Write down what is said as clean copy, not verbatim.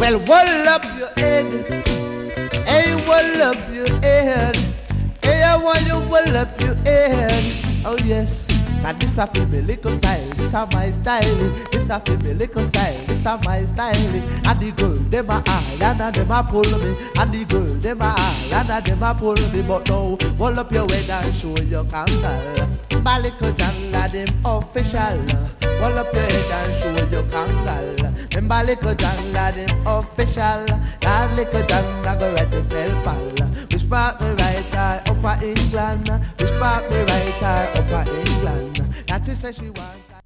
Well, roll up your head. Hey, roll up your head. Hey, I want you roll up your head. Oh yes. Now this a feel me little style, this a my style. This a feel me little style, this a my style. And the girl dem a eye, and dem a pull me. And the girl dem a eye, and dem a pull me. But now, roll up your head and show your kangal. My little jungle dem official. Roll up your head and show your kangal. Remember little jungle dem official. That little jungle go right to Belpal. Which part me right eye upper England? Which part me right eye upper England? That is say she wants.